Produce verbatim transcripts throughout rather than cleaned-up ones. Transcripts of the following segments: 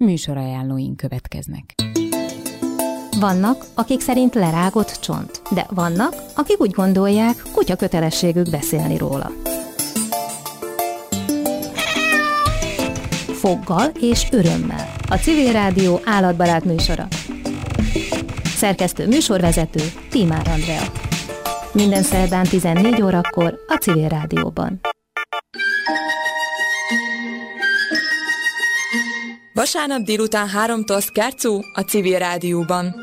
Műsorajánlóink következnek. Vannak, akik szerint lerágott csont, de vannak, akik úgy gondolják, kutya kötelességük beszélni róla. Foggal és örömmel. A Civil Rádió állatbarát műsora. Szerkesztő műsorvezető Tímár Andrea. Minden szerdán tizennégy órakor a Civil Rádióban. Vasárnap délután háromtól Szkárcú a Civil Rádióban.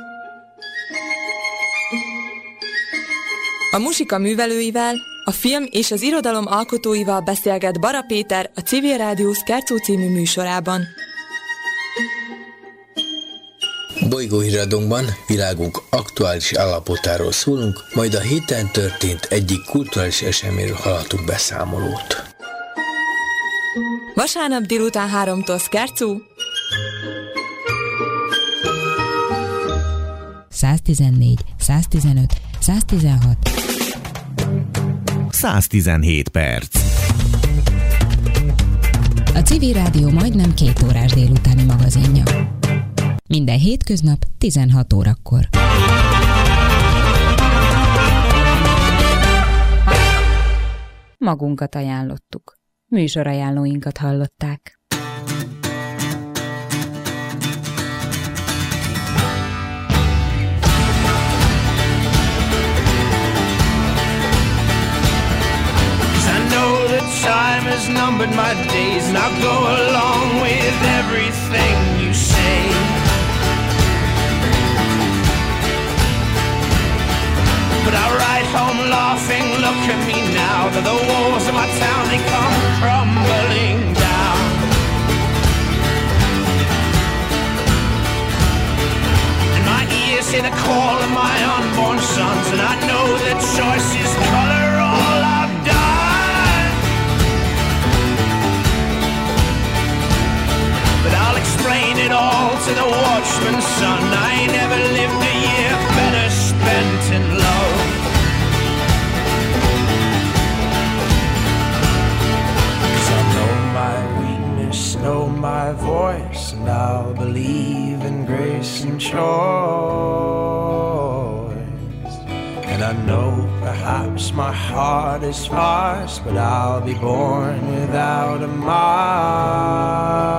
A muzsika művelőivel, a film és az irodalom alkotóival beszélget Bara Péter a Civil Rádió Szkárcú című műsorában. Bolygóhíradónkban világunk aktuális állapotáról szólunk, majd a héten történt egyik kulturális eseményről hallhatunk beszámolót. Vasárnap délután háromtól Szkárcú. száztizennégy, száztizenöt, száztizenhat. száztizenhét perc. A Civil Rádió majdnem két órás délutáni magazinja. Minden hétköznap tizenhat órakor. Magunkat ajánlottuk. Műsorajánlóinkat hallották. Time has numbered my days, and I'll go along with everything you say. But I ride home laughing, look at me now, that the walls of my town, they come crumbling down. And my ears hear the call of my unborn sons, and I know that choice is color all I've done. But I'll explain it all to the watchman's son. I never lived a year better spent in love. Cause I know my weakness, know my voice, and I'll believe in grace and choice. And I know perhaps my heart is sparse, but I'll be born without a mark.